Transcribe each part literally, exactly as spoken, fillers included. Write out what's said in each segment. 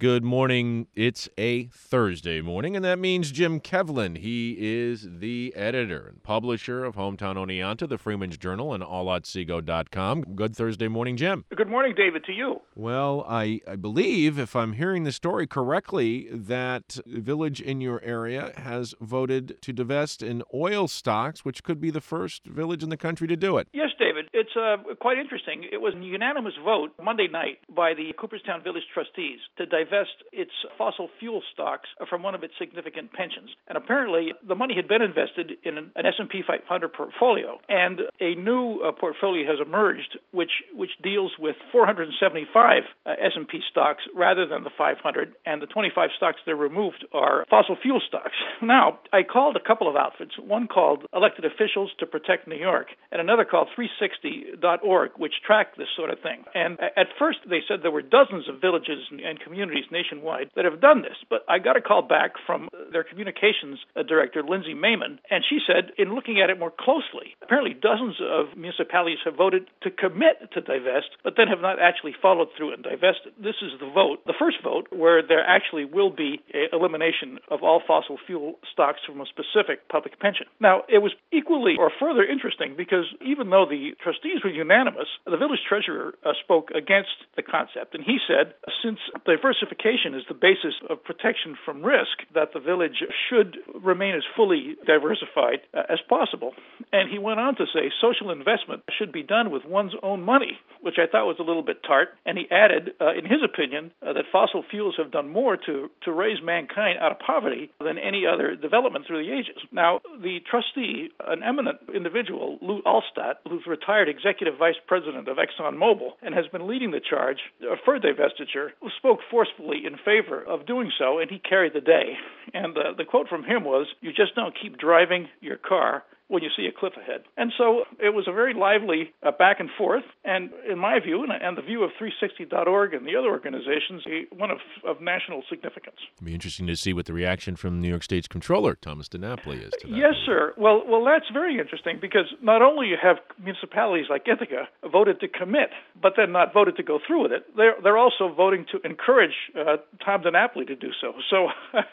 Good morning. It's a Thursday morning, and that means Jim Kevlin. He is the editor and publisher of Hometown Oneonta, the Freeman's Journal, and all otsego dot com. Good Thursday morning, Jim. Good morning, David, to you. Well, I, I believe, if I'm hearing the story correctly, that a village in your area has voted to divest in oil stocks, which could be the first village in the country to do it. Yes, David. It's uh, quite interesting. It was a unanimous vote Monday night by the Cooperstown Village trustees to divest its fossil fuel stocks from one of its significant pensions. And apparently, the money had been invested in an S and P five hundred portfolio, and a new uh, portfolio has emerged which which deals with four hundred seventy-five uh, S and P stocks rather than the five hundred, and the twenty-five stocks that are removed are fossil fuel stocks. Now, I called a couple of outfits, one called Elected Officials to Protect New York, and another called three sixty dot org, which track this sort of thing. And at first, they said there were dozens of villages and communities nationwide that have done this, but I got a call back from their communications director, Lindsay Mayman, and she said, in looking at it more closely, apparently dozens of municipalities have voted to commit to divest, but then have not actually followed through and divested. This is the vote, the first vote, where there actually will be a elimination of all fossil fuel stocks from a specific public pension. Now, it was equally or further interesting because even though the trustees were unanimous, the village treasurer uh, spoke against the concept, and he said, since diversification is the basis of protection from risk, that the village should remain as fully diversified uh, as possible. And he went on to say social investment should be done with one's own money, which I thought was a little bit tart. And he added, uh, in his opinion, uh, that fossil fuels have done more to, to raise mankind out of poverty than any other development through the ages. Now, the trustee, an eminent individual, Lou Alstott, who's retired executive vice president of ExxonMobil and has been leading the charge uh, for divestiture, spoke forcefully in favor of doing so, and he carried the day. And uh, the quote from him was, "You just don't keep driving your car when you see a cliff ahead." And so it was a very lively uh, back and forth, and in my view, and, and the view of three sixty dot org and the other organizations, a, one of, of national significance. It'll be interesting to see what the reaction from New York State's Comptroller, Thomas DiNapoli, is to that. Yes, sir. Well, well, that's very interesting because not only have municipalities like Ithaca voted to commit, but then not voted to go through with it, they're, they're also voting to encourage uh, Tom DiNapoli to do so. So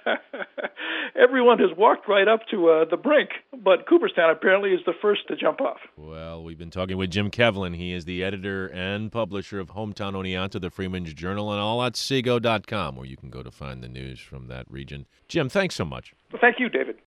everyone has walked right up to uh, the brink, but Cooperstown apparently is the first to jump off. Well, we've been talking with Jim Kevlin. He is the editor and publisher of Hometown Oneonta, the Freeman's Journal, and all otsego dot com, where you can go to find the news from that region. Jim, thanks so much. Well, thank you, David.